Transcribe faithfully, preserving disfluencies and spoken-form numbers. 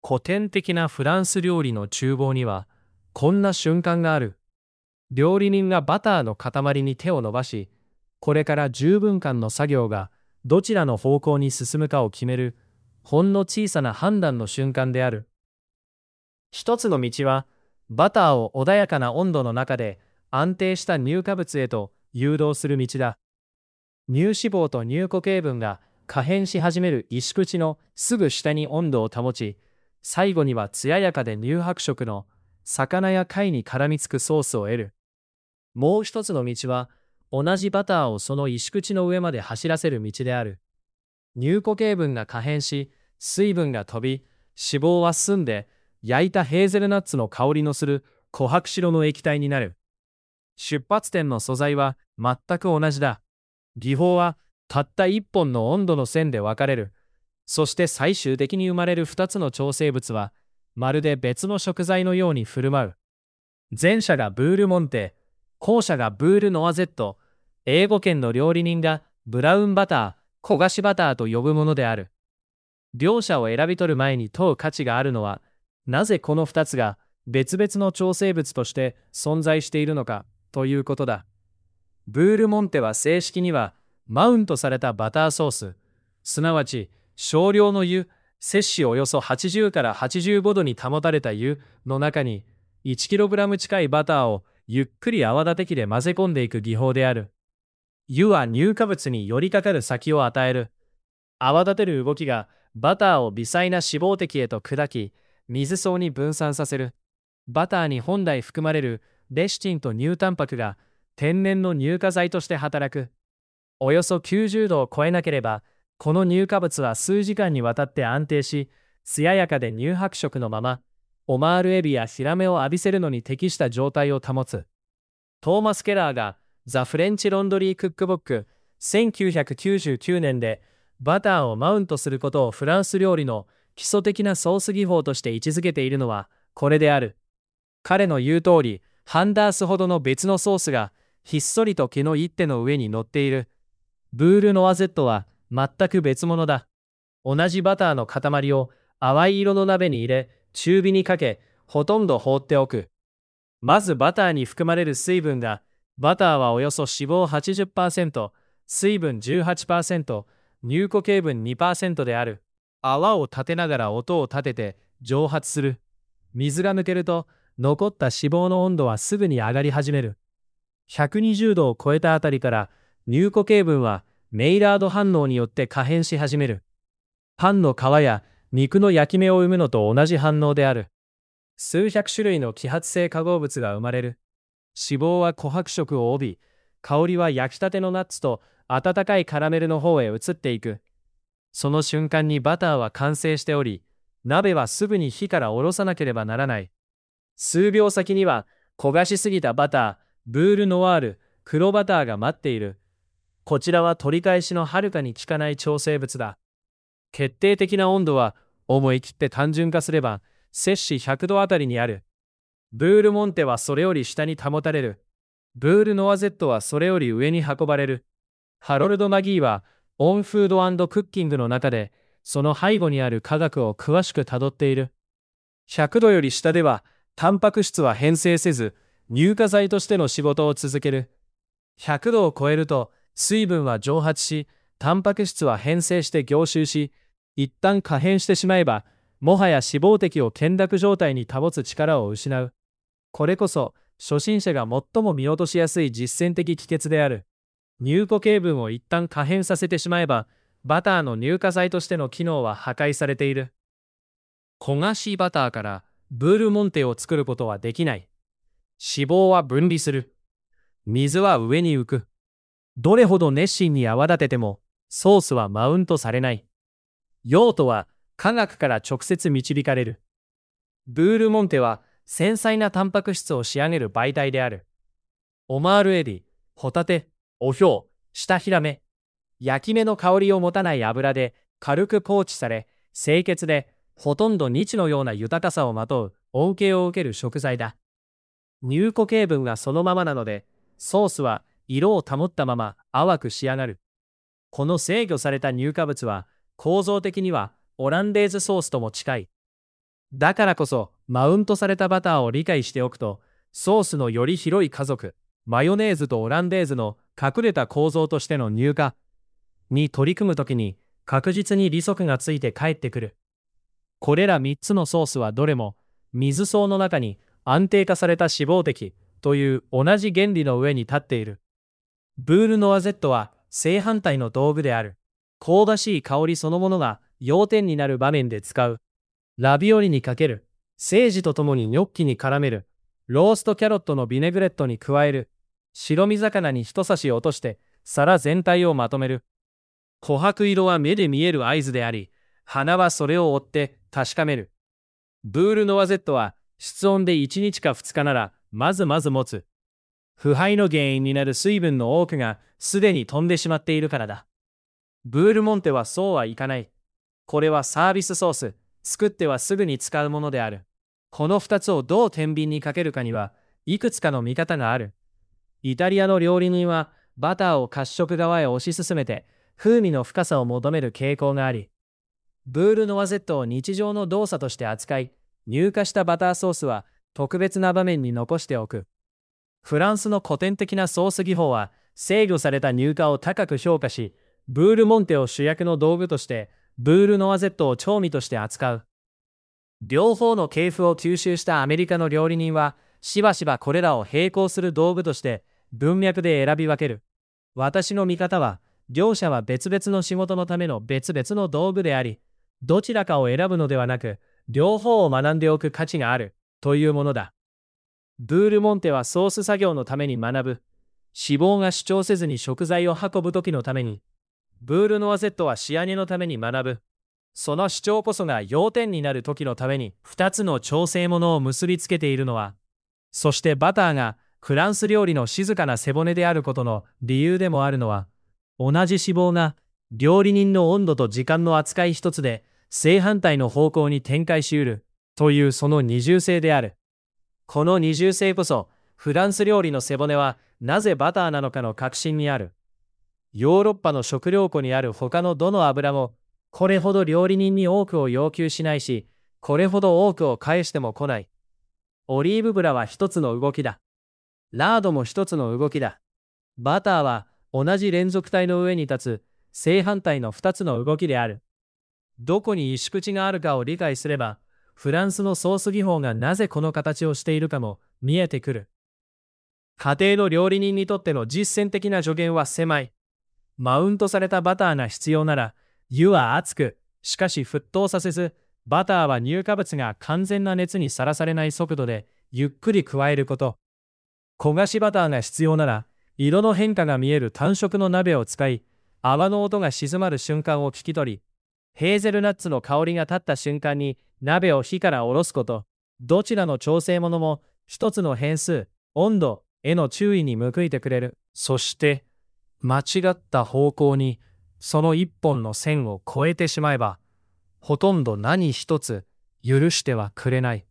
古典的なフランス料理の厨房には、こんな瞬間がある。料理人がバターの塊に手を伸ばし、これからじゅうふんかんの作業がどちらの方向に進むかを決める、ほんの小さな判断の瞬間である。一つの道は、バターを穏やかな温度の中で安定した乳化物へと誘導する道だ。乳脂肪と乳固形分が可変し始める石口のすぐ下に温度を保ち、最後には艶やかで乳白色の魚や貝に絡みつくソースを得る。もう一つの道は、同じバターをその石口の上まで走らせる道である。乳固形分が可変し、水分が飛び、脂肪は澄んで、焼いたヘーゼルナッツの香りのする琥珀色の液体になる。出発点の素材は全く同じだ。技法はたった一本の温度の線で分かれる。そして最終的に生まれる二つの調整物は、まるで別の食材のように振る舞う。前者がブールモンテ、後者がブールノワゼット、英語圏の料理人がブラウンバター、焦がしバターと呼ぶものである。両者を選び取る前に問う価値があるのは、なぜこの二つが別々の調整物として存在しているのかということだ。ブールモンテは正式にはマウントされたバターソース、すなわち少量の湯、摂氏およそはちじゅうからはちじゅうごどに保たれた湯の中に いちキログラム 近いバターをゆっくり泡立て器で混ぜ込んでいく技法である。湯は乳化物に寄りかかる先を与える。泡立てる動きがバターを微細な脂肪滴へと砕き、水層に分散させる。バターに本来含まれるレシチンと乳タンパクが天然の乳化剤として働く。およそきゅうじゅうどを超えなければ、この乳化物は数時間にわたって安定し、艶やかで乳白色のまま、オマールエビやヒラメを浴びせるのに適した状態を保つ。トーマス・ケラーがザ・フレンチ・ロンドリー・クックブックせんきゅうひゃくきゅうじゅうきゅうねんでバターをマウントすることをフランス料理の基礎的なソース技法として位置づけているのはこれである。彼の言う通り、ハンダースほどの別のソースがひっそりと毛の一手の上に乗っている。ブールノワゼットは全く別物だ。同じバターの塊を淡い色の鍋に入れ、中火にかけ、ほとんど放っておく。まずバターに含まれる水分が、バターはおよそ脂肪 はちじゅっパーセント、水分 じゅうはちパーセント、乳固形分 にパーセント である。泡を立てながら音を立てて蒸発する。水が抜けると、残った脂肪の温度はすぐに上がり始める。ひゃくにじゅうどを超えたあたりから乳固形分はメイラード反応によって可変し始める。パンの皮や肉の焼き目を生むのと同じ反応である。数百種類の揮発性化合物が生まれる。脂肪は琥珀色を帯び、香りは焼きたてのナッツと温かいカラメルの方へ移っていく。その瞬間にバターは完成しており、鍋はすぐに火から下ろさなければならない。数秒先には焦がしすぎたバター、ブールノワール、黒バターが待っている。こちらは取り返しのはるかに効かない調整物だ。決定的な温度は思い切って単純化すれば摂氏ひゃくどあたりにある。ブールモンテはそれより下に保たれる。ブールノワゼットはそれより上に運ばれる。ハロルド・マギーはオンフード&クッキングの中でその背後にある科学を詳しくたどっている。ひゃくどより下ではタンパク質は変性せず乳化剤としての仕事を続ける。ひゃくどを超えると水分は蒸発し、タンパク質は変性して凝集し、一旦可変してしまえば、もはや脂肪滴を懸濁状態に保つ力を失う。これこそ、初心者が最も見落としやすい実践的帰結である。乳固形分を一旦可変させてしまえば、バターの乳化剤としての機能は破壊されている。焦がしバターからブールモンテを作ることはできない。脂肪は分離する。水は上に浮く。どれほど熱心に泡立てても、ソースはマウントされない。用途は科学から直接導かれる。ブールモンテは繊細なタンパク質を仕上げる媒体である。オマールエビ、ホタテ、オヒョウ、シタヒラメ、焼き目の香りを持たない油で軽くポーチされ、清潔でほとんど日のような豊かさをまとう恩恵を受ける食材だ。乳固形分がそのままなので、ソースは色を保ったまま淡く仕上がる。この制御された乳化物は構造的にはオランデーズソースとも近い。 だからこそ、マウントされたバターを理解しておくと、ソースのより広い家族、マヨネーズとオランデーズの隠れた構造としての乳化に取り組むときに確実に利息がついて帰ってくる。これらみっつのソースはどれも水層の中に安定化された脂肪滴という同じ原理の上に立っている。ブールノワゼットは正反対の道具である。香ばしい香りそのものが要点になる場面で使う。ラビオリにかける。セージとともにニョッキに絡める。ローストキャロットのビネグレットに加える。白身魚に一差し落として皿全体をまとめる。琥珀色は目で見える合図であり、花はそれを追って確かめる。ブールノワゼットは室温でいちにちかふつかならまずまず持つ。腐敗の原因になる水分の多くがすでに飛んでしまっているからだ。ブールモンテはそうはいかない。これはサービスソース、作ってはすぐに使うものである。このふたつをどう天秤にかけるかにはいくつかの見方がある。イタリアの料理人はバターを褐色側へ推し進めて風味の深さを求める傾向があり、ブールノワゼットを日常の動作として扱い、乳化したバターソースは特別な場面に残しておく。フランスの古典的なソース技法は制御された乳化を高く評価し、ブールモンテを主役の道具としてブールノワゼットを調味として扱う。両方の系譜を吸収したアメリカの料理人はしばしばこれらを並行する道具として文脈で選び分ける。私の見方は、両者は別々の仕事のための別々の道具であり、どちらかを選ぶのではなく、両方を学んでおく価値があるというものだ。ブールモンテはソース作業のために学ぶ。脂肪が主張せずに食材を運ぶ時のために。ブールノワゼットは仕上げのために学ぶ。その主張こそが要点になる時のためにふたつの調整物を結びつけているのは、そしてバターがフランス料理の静かな背骨であることの理由でもあるのは、同じ脂肪が料理人の温度と時間の扱い一つで正反対の方向に展開しうるというその二重性である。この二重性こそフランス料理の背骨はなぜバターなのかの核心にある。ヨーロッパの食料庫にある他のどの油もこれほど料理人に多くを要求しないし、これほど多くを返しても来ない。オリーブ油は一つの動きだ。ラードも一つの動きだ。バターは同じ連続体の上に立つ正反対の二つの動きである。どこに石口があるかを理解すれば、フランスのソース技法がなぜこの形をしているかも見えてくる。家庭の料理人にとっての実践的な助言は狭い。マウントされたバターが必要なら、湯は熱く、しかし沸騰させず、バターは乳化物が完全な熱にさらされない速度でゆっくり加えること。焦がしバターが必要なら、色の変化が見える単色の鍋を使い、泡の音が静まる瞬間を聞き取り、ヘーゼルナッツの香りが立った瞬間に鍋を火から下ろすこと。どちらの調整物も一つの変数、温度への注意に報いてくれる。そして、間違った方向にその一本の線を越えてしまえば、ほとんど何一つ許してはくれない。